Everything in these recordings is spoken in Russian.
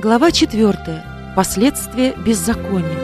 Глава 4. Последствия беззакония.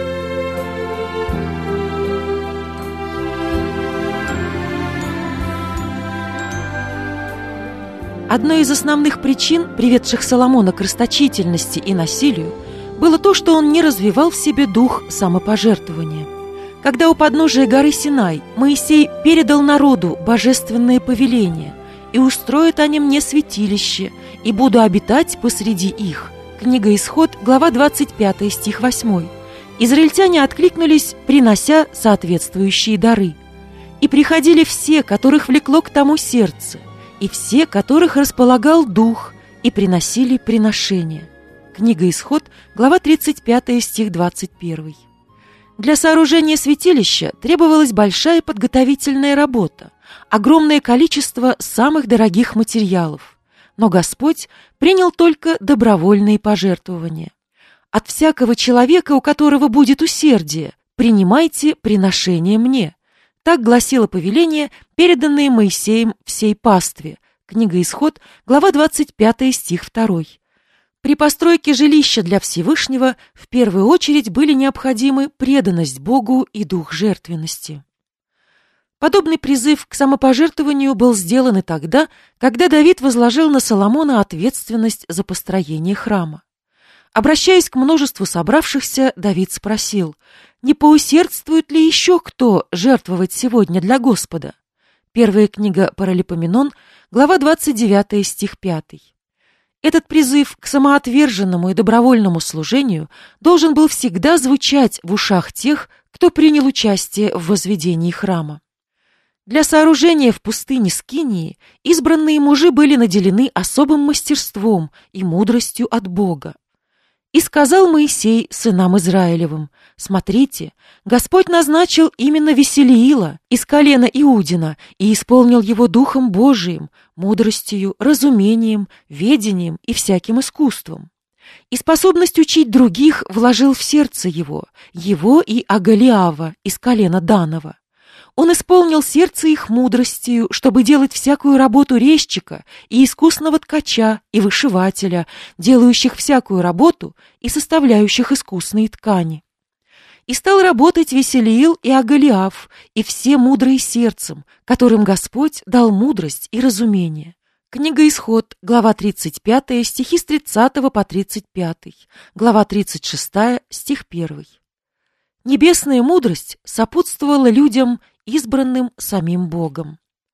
Одной из основных причин, приведших Соломона к расточительности и насилию, было то, что он не развивал в себе дух самопожертвования. Когда у подножия горы Синай Моисей передал народу божественные повеления «И устроят они мне святилище, и буду обитать посреди их». Книга Исход, глава 25, стих 8. Израильтяне откликнулись, принося соответствующие дары. «И приходили все, которых влекло к тому сердце, и все, которых располагал дух, и приносили приношения». Книга Исход, глава 35, стих 21. Для сооружения святилища требовалась большая подготовительная работа, огромное количество самых дорогих материалов. Но Господь принял только добровольные пожертвования. «От всякого человека, у которого будет усердие, принимайте приношение мне». Так гласило повеление, переданное Моисеем всей пастве. Книга Исход, глава 25, стих 2. При постройке жилища для Всевышнего в первую очередь были необходимы преданность Богу и дух жертвенности. Подобный призыв к самопожертвованию был сделан и тогда, когда Давид возложил на Соломона ответственность за построение храма. Обращаясь к множеству собравшихся, Давид спросил: «Не поусердствует ли еще кто жертвовать сегодня для Господа?» Первая книга Паралипоменон, глава 29, стих 5. Этот призыв к самоотверженному и добровольному служению должен был всегда звучать в ушах тех, кто принял участие в возведении храма. Для сооружения в пустыне Скинии избранные мужи были наделены особым мастерством и мудростью от Бога. «И сказал Моисей сынам Израилевым: смотрите, Господь назначил именно Веселиила из колена Иудина и исполнил его Духом Божиим, мудростью, разумением, ведением и всяким искусством. И способность учить других вложил в сердце его и Оголиава из колена Данова. Он исполнил сердце их мудростью, чтобы делать всякую работу резчика и искусного ткача и вышивателя, делающих всякую работу и составляющих искусные ткани. И стал работать Веселиил и Оголиав, и все мудрые сердцем, которым Господь дал мудрость и разумение». Книга Исход, глава 35, стихи с 30 по 35, глава 36, стих 1. Небесная мудрость сопутствовала людям, избранным самим Богом.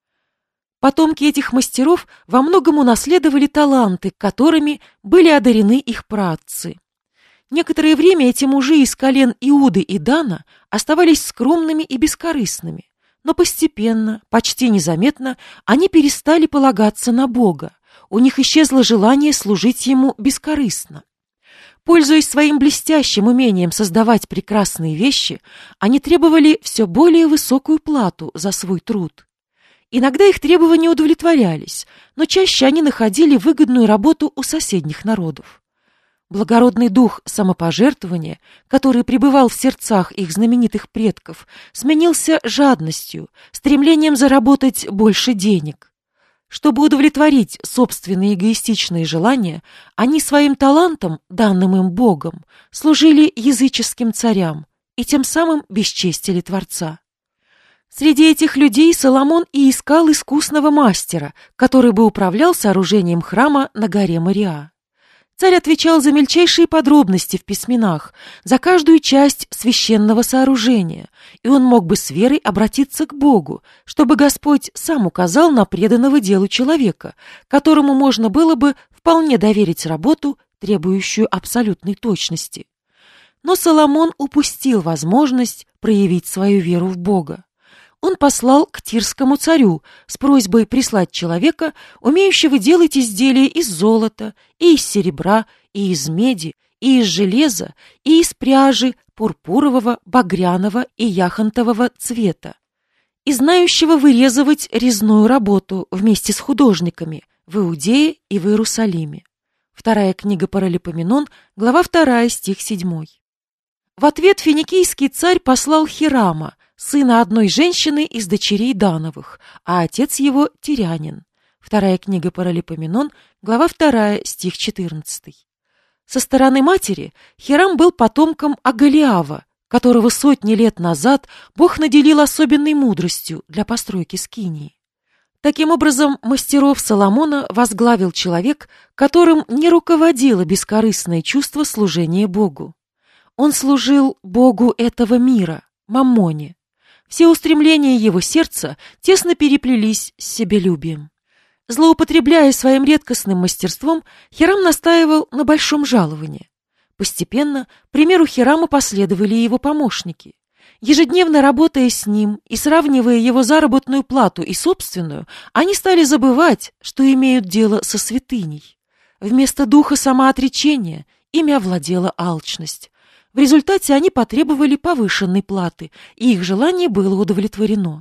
Потомки этих мастеров во многом унаследовали таланты, которыми были одарены их праотцы. Некоторое время эти мужи из колен Иуды и Дана оставались скромными и бескорыстными, но постепенно, почти незаметно, они перестали полагаться на Бога. У них исчезло желание служить Ему бескорыстно. Пользуясь своим блестящим умением создавать прекрасные вещи, они требовали все более высокую плату за свой труд. Иногда их требования удовлетворялись, но чаще они находили выгодную работу у соседних народов. Благородный дух самопожертвования, который пребывал в сердцах их знаменитых предков, сменился жадностью, стремлением заработать больше денег. Чтобы удовлетворить собственные эгоистичные желания, они своим талантом, данным им Богом, служили языческим царям и тем самым бесчестили Творца. Среди этих людей Соломон и искал искусного мастера, который бы управлял сооружением храма на горе Мориа. Царь отвечал за мельчайшие подробности в письменах, за каждую часть священного сооружения, и он мог бы с верой обратиться к Богу, чтобы Господь сам указал на преданного делу человека, которому можно было бы вполне доверить работу, требующую абсолютной точности. Но Соломон упустил возможность проявить свою веру в Бога. Он послал к тирскому царю с просьбой прислать человека, умеющего делать изделия из золота, и из серебра, и из меди, и из железа, и из пряжи пурпурового, багряного и яхонтового цвета, и знающего вырезывать резную работу вместе с художниками в Иудее и в Иерусалиме. Вторая книга Паралипоменон, глава 2, стих 7. В ответ финикийский царь послал Хирама, сына одной женщины из дочерей Дановых, а отец его тирянин. Вторая книга Паралипоменон, глава 2, стих 14. Со стороны матери Хирам был потомком Агалиава, которого сотни лет назад Бог наделил особенной мудростью для постройки скинии. Таким образом, мастеров Соломона возглавил человек, которым не руководило бескорыстное чувство служения Богу. Он служил Богу этого мира, Маммоне. Все устремления его сердца тесно переплелись с себелюбием. Злоупотребляя своим редкостным мастерством, Хирам настаивал на большом жаловании. Постепенно примеру Хирама последовали и его помощники. Ежедневно работая с ним и сравнивая его заработную плату и собственную, они стали забывать, что имеют дело со святыней. Вместо духа самоотречения ими овладела алчность. В результате они потребовали повышенной платы, и их желание было удовлетворено.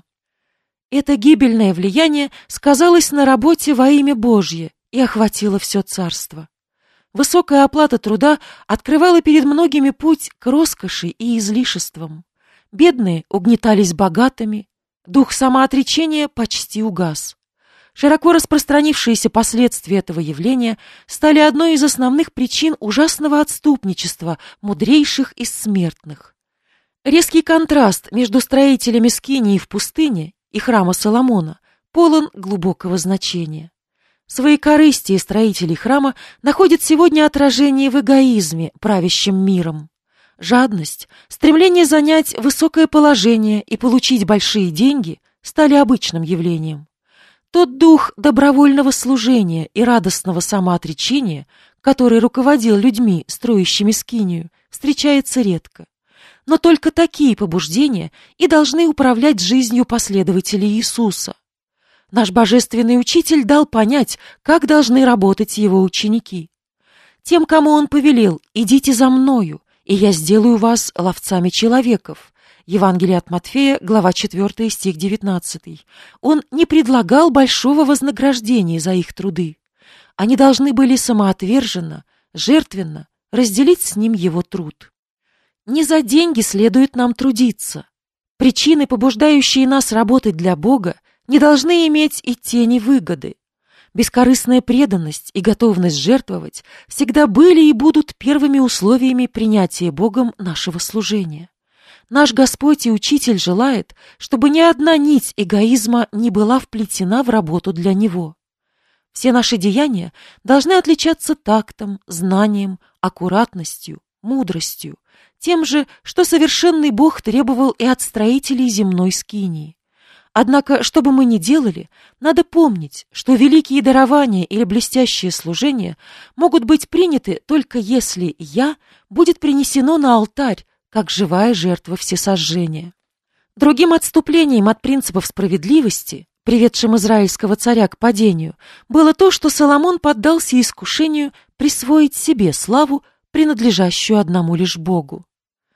Это гибельное влияние сказалось на работе во имя Божье и охватило все царство. Высокая оплата труда открывала перед многими путь к роскоши и излишествам. Бедные угнетались богатыми, дух самоотречения почти угас. Широко распространившиеся последствия этого явления стали одной из основных причин ужасного отступничества мудрейших из смертных. Резкий контраст между строителями скинии в пустыне и храма Соломона полон глубокого значения. Своекорыстие строителей храма находит сегодня отражение в эгоизме, правящем миром. Жадность, стремление занять высокое положение и получить большие деньги стали обычным явлением. Тот дух добровольного служения и радостного самоотречения, который руководил людьми, строящими скинию, встречается редко. Но только такие побуждения и должны управлять жизнью последователей Иисуса. Наш божественный учитель дал понять, как должны работать его ученики. Тем, кому он повелел: «Идите за мною, и я сделаю вас ловцами человеков». Евангелие от Матфея, глава 4, стих 19. Он не предлагал большого вознаграждения за их труды. Они должны были самоотверженно, жертвенно разделить с ним его труд. Не за деньги следует нам трудиться. Причины, побуждающие нас работать для Бога, не должны иметь и тени выгоды. Бескорыстная преданность и готовность жертвовать всегда были и будут первыми условиями принятия Богом нашего служения. Наш Господь и Учитель желает, чтобы ни одна нить эгоизма не была вплетена в работу для Него. Все наши деяния должны отличаться тактом, знанием, аккуратностью, мудростью, тем же, что совершенный Бог требовал и от строителей земной скинии. Однако, что бы мы ни делали, надо помнить, что великие дарования или блестящее служение могут быть приняты только если «я» будет принесено на алтарь, как живая жертва всесожжения. Другим отступлением от принципов справедливости, приведшим израильского царя к падению, было то, что Соломон поддался искушению присвоить себе славу, принадлежащую одному лишь Богу.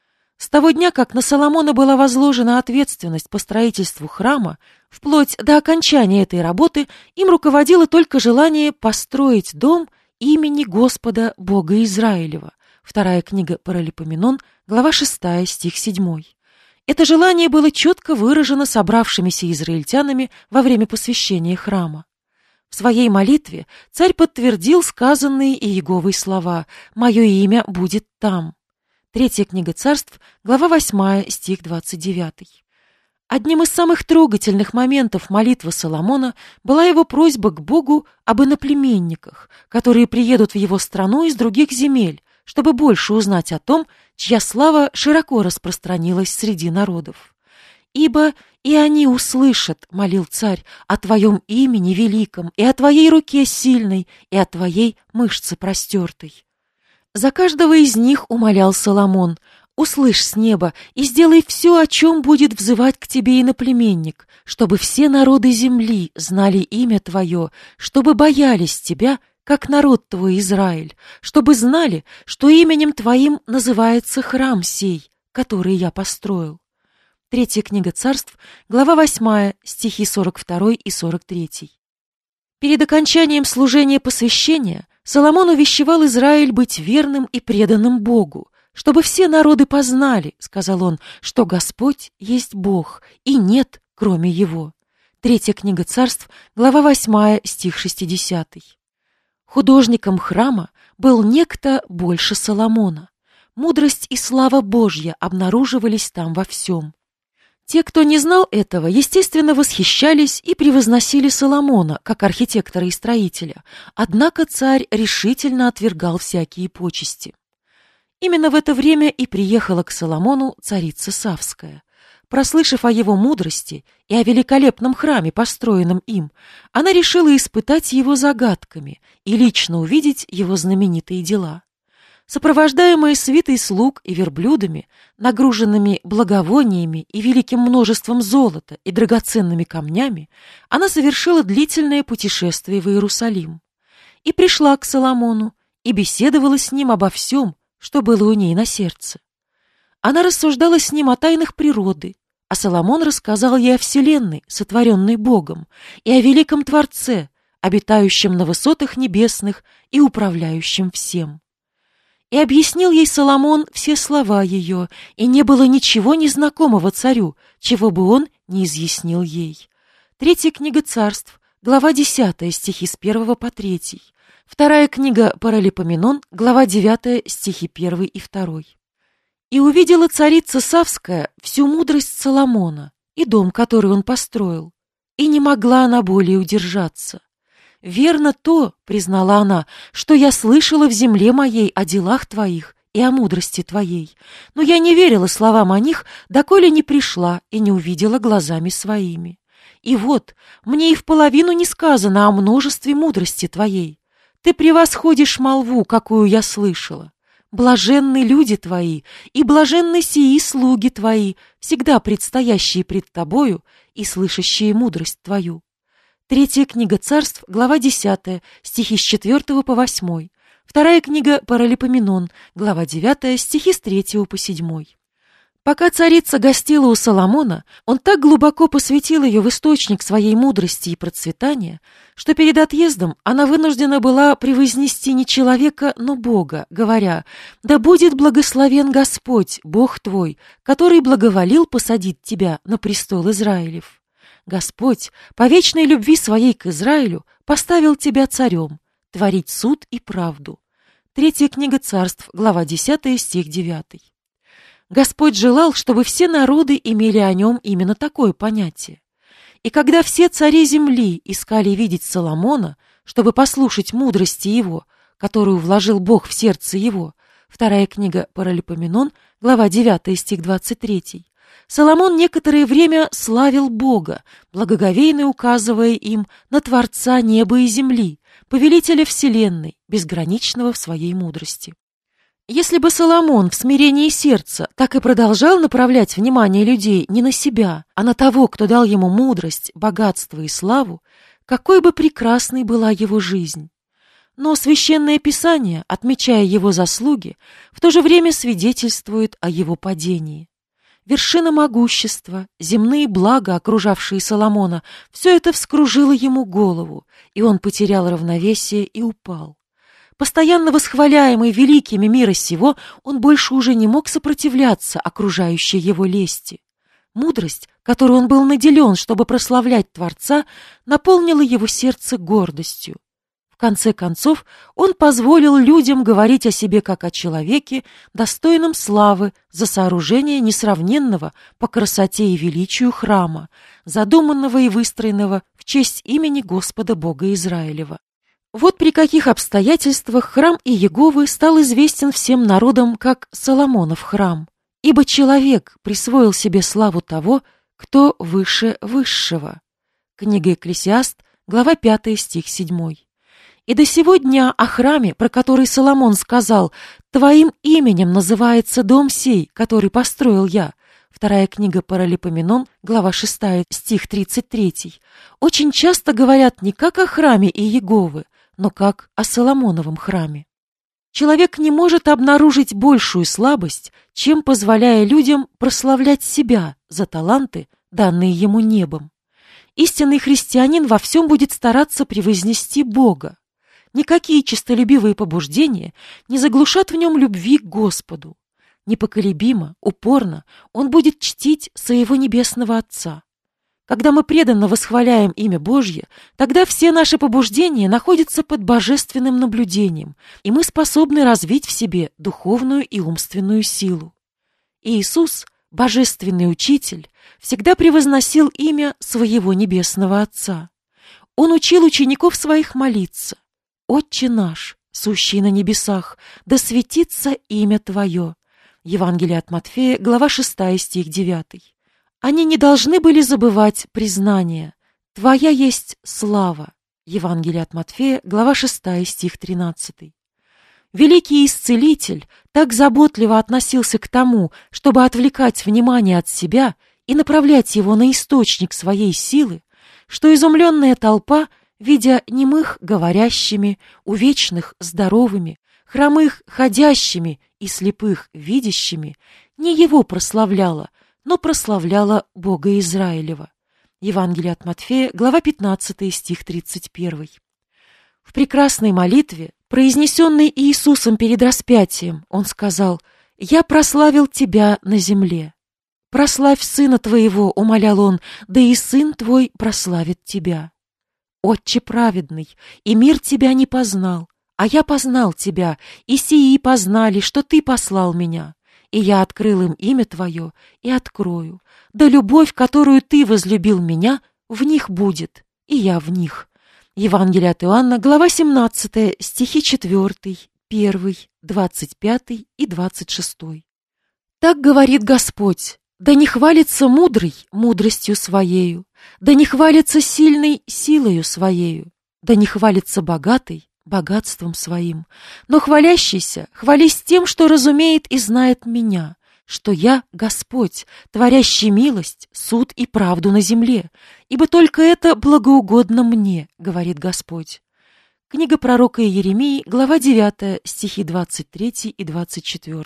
С того дня, как на Соломона была возложена ответственность по строительству храма, вплоть до окончания этой работы им руководило только желание построить дом имени Господа Бога Израилева. Вторая книга Паралипоменон, глава 6, стих 7. Это желание было четко выражено собравшимися израильтянами во время посвящения храма. В своей молитве царь подтвердил сказанные Иеговой слова: «Мое имя будет там». Третья книга Царств, глава 8, стих 29. Одним из самых трогательных моментов молитвы Соломона была его просьба к Богу об иноплеменниках, которые приедут в его страну из других земель, чтобы больше узнать о том, чья слава широко распространилась среди народов. «Ибо и они услышат, — молил царь, — о твоем имени великом, и о твоей руке сильной, и о твоей мышце простертой». За каждого из них умолял Соломон: «Услышь с неба и сделай все, о чем будет взывать к тебе иноплеменник, чтобы все народы земли знали имя твое, чтобы боялись тебя, как народ твой Израиль, чтобы знали, что именем твоим называется храм сей, который я построил». Третья книга Царств, глава 8, стихи 42 и 43. Перед окончанием служения посвящения Соломон увещевал Израиль быть верным и преданным Богу, чтобы все народы познали, сказал он, что Господь есть Бог, и нет, кроме Его. Третья книга Царств, глава 8, стих 60. Художником храма был некто больше Соломона. Мудрость и слава Божья обнаруживались там во всем. Те, кто не знал этого, естественно, восхищались и превозносили Соломона как архитектора и строителя, однако царь решительно отвергал всякие почести. Именно в это время и приехала к Соломону царица Савская. Прослышав о его мудрости и о великолепном храме, построенном им, она решила испытать его загадками и лично увидеть его знаменитые дела. Сопровождаемая свитой слуг и верблюдами, нагруженными благовониями и великим множеством золота и драгоценными камнями, она совершила длительное путешествие в Иерусалим. И пришла к Соломону, и беседовала с ним обо всем, что было у ней на сердце. Она рассуждала с ним о тайнах природы, а Соломон рассказал ей о вселенной, сотворенной Богом, и о великом Творце, обитающем на высотах небесных и управляющем всем. И объяснил ей Соломон все слова ее, и не было ничего незнакомого царю, чего бы он не изъяснил ей. Третья книга Царств, глава 10, стихи с 1 по 3. Вторая книга Паралипоменон, глава 9, стихи 1 и 2. «И увидела царица Савская всю мудрость Соломона и дом, который он построил, и не могла она более удержаться. «Верно то, — признала она, — что я слышала в земле моей о делах твоих и о мудрости твоей, но я не верила словам о них, доколе не пришла и не увидела глазами своими. И вот, мне и вполовину не сказано о множестве мудрости твоей. Ты превосходишь молву, какую я слышала. Блаженны люди твои, и блаженны сии слуги твои, всегда предстоящие пред тобою и слышащие мудрость твою». Третья книга Царств, глава 10, стихи с 4 по 8. Вторая книга Паралипоменон, глава 9, стихи с 3 по 7. Пока царица гостила у Соломона, он так глубоко посвятил ее в источник своей мудрости и процветания, что перед отъездом она вынуждена была превознести не человека, но Бога, говоря: «Да будет благословен Господь, Бог твой, который благоволил посадить тебя на престол Израилев. Господь, по вечной любви своей к Израилю, поставил тебя царем, творить суд и правду». Третья книга Царств, глава 10, стих 9. Господь желал, чтобы все народы имели о нем именно такое понятие. И когда все цари земли искали видеть Соломона, чтобы послушать мудрости его, которую вложил Бог в сердце его, вторая книга Паралипоменон, глава 9, стих 23, Соломон некоторое время славил Бога, благоговейно указывая им на Творца неба и земли, повелителя вселенной, безграничного в своей мудрости. Если бы Соломон в смирении сердца так и продолжал направлять внимание людей не на себя, а на того, кто дал ему мудрость, богатство и славу, какой бы прекрасной была его жизнь. Но Священное Писание, отмечая его заслуги, в то же время свидетельствует о его падении. Вершина могущества, земные блага, окружавшие Соломона, все это вскружило ему голову, и он потерял равновесие и упал. Постоянно восхваляемый великими мира сего, он больше уже не мог сопротивляться окружающей его лести. Мудрость, которой он был наделен, чтобы прославлять Творца, наполнила его сердце гордостью. В конце концов, он позволил людям говорить о себе как о человеке, достойном славы за сооружение несравненного по красоте и величию храма, задуманного и выстроенного в честь имени Господа Бога Израилева. Вот при каких обстоятельствах храм Иеговы стал известен всем народам как Соломонов храм, ибо человек присвоил себе славу того, кто выше высшего. Книга Екклесиаст, глава 5, стих 7. И до сего дня о храме, про который Соломон сказал: «Твоим именем называется дом сей, который построил я», вторая книга Паралипоменон, глава 6, стих 33, очень часто говорят не как о храме Иеговы, но как о Соломоновом храме. Человек не может обнаружить большую слабость, чем позволяя людям прославлять себя за таланты, данные ему небом. Истинный христианин во всем будет стараться превознести Бога. Никакие честолюбивые побуждения не заглушат в нем любви к Господу. Непоколебимо, упорно он будет чтить своего Небесного Отца. Когда мы преданно восхваляем имя Божье, тогда все наши побуждения находятся под божественным наблюдением, и мы способны развить в себе духовную и умственную силу. Иисус, Божественный Учитель, всегда превозносил имя своего Небесного Отца. Он учил учеников своих молиться: «Отче наш, сущий на небесах, да светится имя Твое». Евангелие от Матфея, глава 6, стих 9. Они не должны были забывать признание: «Твоя есть слава». Евангелие от Матфея, глава 6, стих 13. Великий Исцелитель так заботливо относился к тому, чтобы отвлекать внимание от себя и направлять его на источник своей силы, что изумленная толпа, видя немых говорящими, увечных здоровыми, хромых ходящими и слепых видящими, не его прославляла, но прославляла Бога Израилева. Евангелие от Матфея, глава 15, стих 31. В прекрасной молитве, произнесенной Иисусом перед распятием, Он сказал: «Я прославил Тебя на земле». «Прославь Сына Твоего», — умолял Он, — «да и Сын Твой прославит Тебя». «Отче праведный, и мир Тебя не познал, а я познал Тебя, и сии познали, что Ты послал Меня. И я открыл им имя Твое и открою. Да любовь, которую Ты возлюбил Меня, в них будет, и я в них». Евангелие от Иоанна, глава 17, стихи 4, 1, 25 и 26. Так говорит Господь: «Да не хвалится мудрый мудростью своею, да не хвалится сильный силою своею, да не хвалится богатый богатством своим, но хвалящийся хвались тем, что разумеет и знает Меня, что я Господь, творящий милость, суд и правду на земле, ибо только это благоугодно Мне, говорит Господь». Книга пророка Иеремии, глава 9, стихи 23 и 24.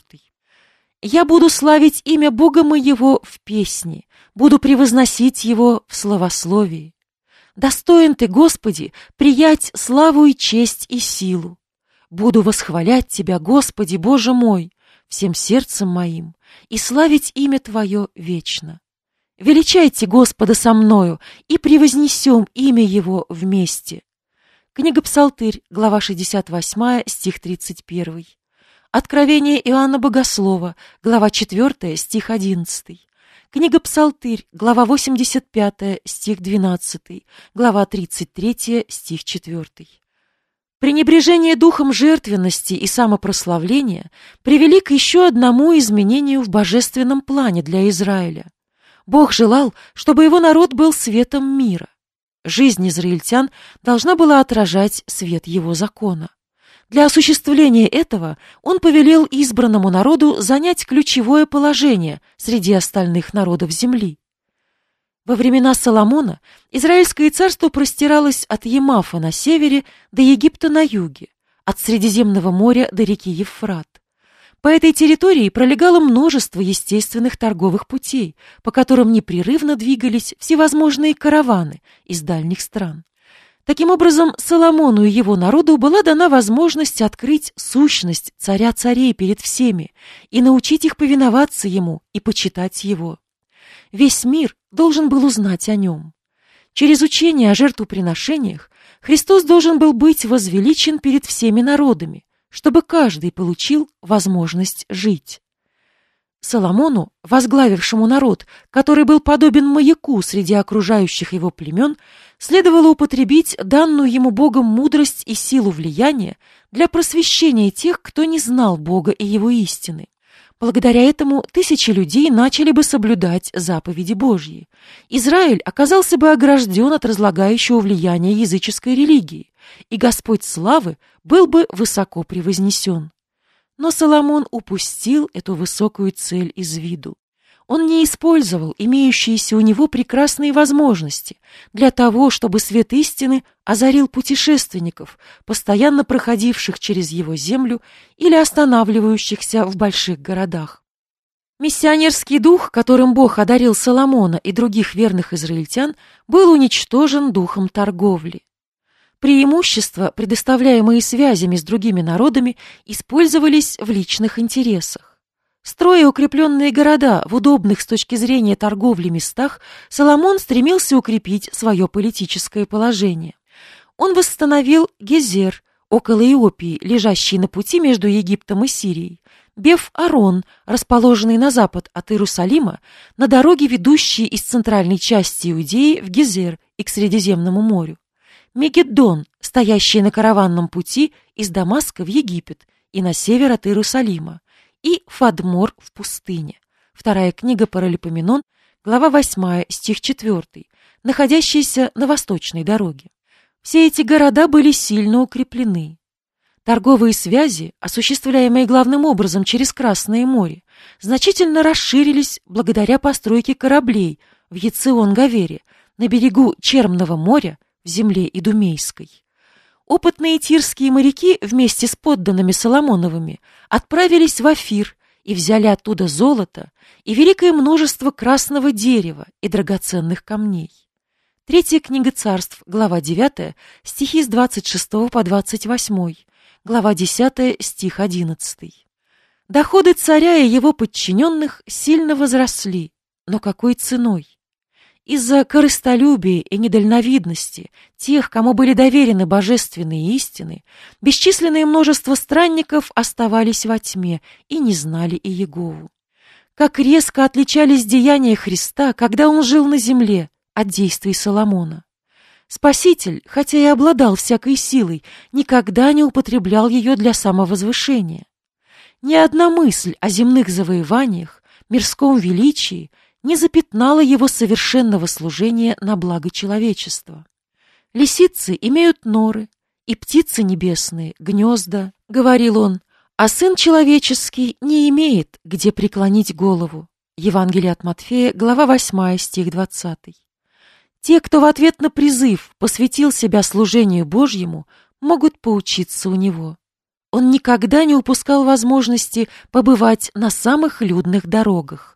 «Я буду славить имя Бога моего в песне, буду превозносить Его в славословии. Достоин Ты, Господи, приять славу и честь и силу. Буду восхвалять Тебя, Господи, Боже мой, всем сердцем моим, и славить имя Твое вечно. Величайте Господа со мною, и превознесем имя Его вместе». Книга Псалтырь, глава 68, стих 31. Откровение Иоанна Богослова, глава 4, стих 11. Книга Псалтырь, глава 85, стих 12, глава 33, стих 4. Пренебрежение духом жертвенности и самопрославления привели к еще одному изменению в божественном плане для Израиля. Бог желал, чтобы его народ был светом мира. Жизнь израильтян должна была отражать свет его закона. Для осуществления этого он повелел избранному народу занять ключевое положение среди остальных народов земли. Во времена Соломона Израильское царство простиралось от Емафа на севере до Египта на юге, от Средиземного моря до реки Евфрат. По этой территории пролегало множество естественных торговых путей, по которым непрерывно двигались всевозможные караваны из дальних стран. Таким образом, Соломону и его народу была дана возможность открыть сущность царя царей перед всеми и научить их повиноваться ему и почитать его. Весь мир должен был узнать о нем. Через учение о жертвоприношениях Христос должен был быть возвеличен перед всеми народами, чтобы каждый получил возможность жить. Соломону, возглавившему народ, который был подобен маяку среди окружающих его племен, следовало употребить данную ему Богом мудрость и силу влияния для просвещения тех, кто не знал Бога и его истины. Благодаря этому тысячи людей начали бы соблюдать заповеди Божьи. Израиль оказался бы огражден от разлагающего влияния языческой религии, и Господь славы был бы высоко превознесен. Но Соломон упустил эту высокую цель из виду. Он не использовал имеющиеся у него прекрасные возможности для того, чтобы свет истины озарил путешественников, постоянно проходивших через его землю или останавливающихся в больших городах. Миссионерский дух, которым Бог одарил Соломона и других верных израильтян, был уничтожен духом торговли. Преимущества, предоставляемые связями с другими народами, использовались в личных интересах. Строя укрепленные города в удобных с точки зрения торговли местах, Соломон стремился укрепить свое политическое положение. Он восстановил Гезер, около Иопии, лежащий на пути между Египтом и Сирией, Беф-Арон, расположенный на запад от Иерусалима, на дороге, ведущей из центральной части Иудеи в Гезер и к Средиземному морю, Мегиддон, стоящий на караванном пути из Дамаска в Египет и на север от Иерусалима, и Фадмор в пустыне. Вторая книга Паралипоменон, глава 8, стих 4, находящаяся на восточной дороге. Все эти города были сильно укреплены. Торговые связи, осуществляемые главным образом через Красное море, значительно расширились благодаря постройке кораблей в Ецион-Гавере, на берегу Чермного моря, в земле Идумейской. Опытные тирские моряки вместе с подданными Соломоновыми отправились в Офир и взяли оттуда золото и великое множество красного дерева и драгоценных камней. Третья книга Царств, глава 9, стихи с 26 по 28, глава 10, стих 11. Доходы царя и его подчиненных сильно возросли, но какой ценой? Из-за корыстолюбия и недальновидности тех, кому были доверены божественные истины, бесчисленное множество странников оставались во тьме и не знали Иегову. Как резко отличались деяния Христа, когда Он жил на земле, от действий Соломона. Спаситель, хотя и обладал всякой силой, никогда не употреблял ее для самовозвышения. Ни одна мысль о земных завоеваниях, мирском величии не запятнала его совершенного служения на благо человечества. «Лисицы имеют норы, и птицы небесные — гнезда», — говорил он, «а сын человеческий не имеет, где преклонить голову». Евангелие от Матфея, глава 8, стих 20. Те, кто в ответ на призыв посвятил себя служению Божьему, могут поучиться у него. Он никогда не упускал возможности побывать на самых людных дорогах.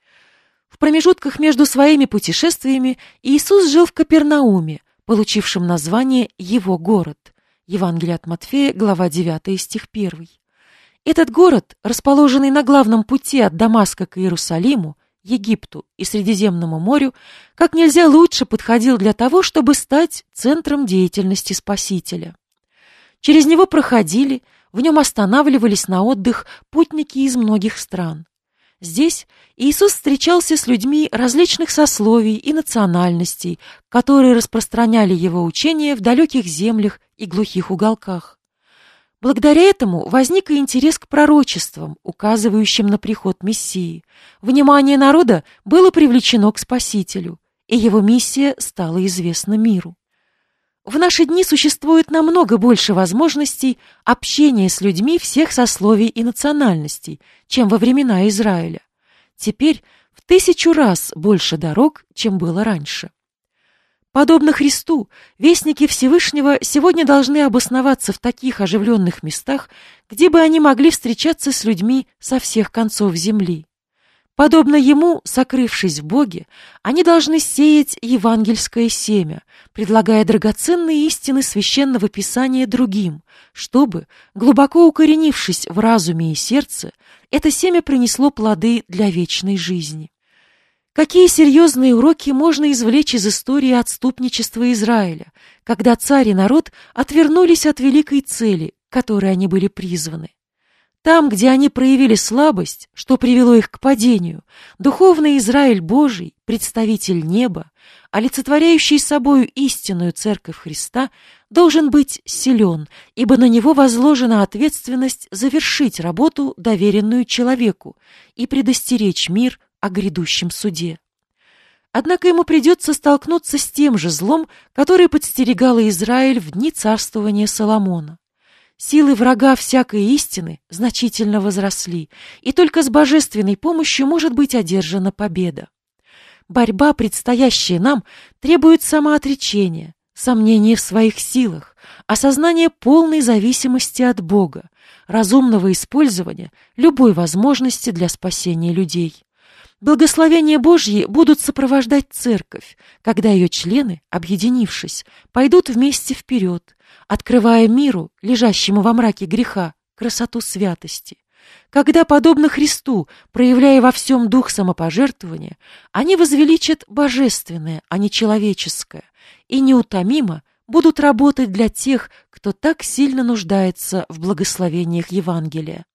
В промежутках между своими путешествиями Иисус жил в Капернауме, получившем название «Его город». Евангелие от Матфея, глава 9, стих 1. Этот город, расположенный на главном пути от Дамаска к Иерусалиму, Египту и Средиземному морю, как нельзя лучше подходил для того, чтобы стать центром деятельности Спасителя. Через него проходили, в нем останавливались на отдых путники из многих стран. Здесь Иисус встречался с людьми различных сословий и национальностей, которые распространяли его учение в далеких землях и глухих уголках. Благодаря этому возник и интерес к пророчествам, указывающим на приход Мессии. Внимание народа было привлечено к Спасителю, и его миссия стала известна миру. В наши дни существует намного больше возможностей общения с людьми всех сословий и национальностей, чем во времена Израиля. Теперь в 1000 раз больше дорог, чем было раньше. Подобно Христу, вестники Всевышнего сегодня должны обосноваться в таких оживленных местах, где бы они могли встречаться с людьми со всех концов земли. Подобно Ему, сокрывшись в Боге, они должны сеять евангельское семя, предлагая драгоценные истины Священного Писания другим, чтобы, глубоко укоренившись в разуме и сердце, это семя принесло плоды для вечной жизни. Какие серьезные уроки можно извлечь из истории отступничества Израиля, когда царь и народ отвернулись от великой цели, к которой они были призваны? Там, где они проявили слабость, что привело их к падению, духовный Израиль Божий, представитель неба, олицетворяющий собою истинную Церковь Христа, должен быть силен, ибо на него возложена ответственность завершить работу, доверенную человеку, и предостеречь мир о грядущем суде. Однако ему придется столкнуться с тем же злом, которое подстерегало Израиль в дни царствования Соломона. Силы врага всякой истины значительно возросли, и только с божественной помощью может быть одержана победа. Борьба, предстоящая нам, требует самоотречения, сомнения в своих силах, осознания полной зависимости от Бога, разумного использования любой возможности для спасения людей. Благословения Божьи будут сопровождать Церковь, когда ее члены, объединившись, пойдут вместе вперед, открывая миру, лежащему во мраке греха, красоту святости, Когда, подобно Христу, проявляя во всем дух самопожертвования, они возвеличат божественное, а не человеческое, и неутомимо будут работать для тех, кто так сильно нуждается в благословениях Евангелия.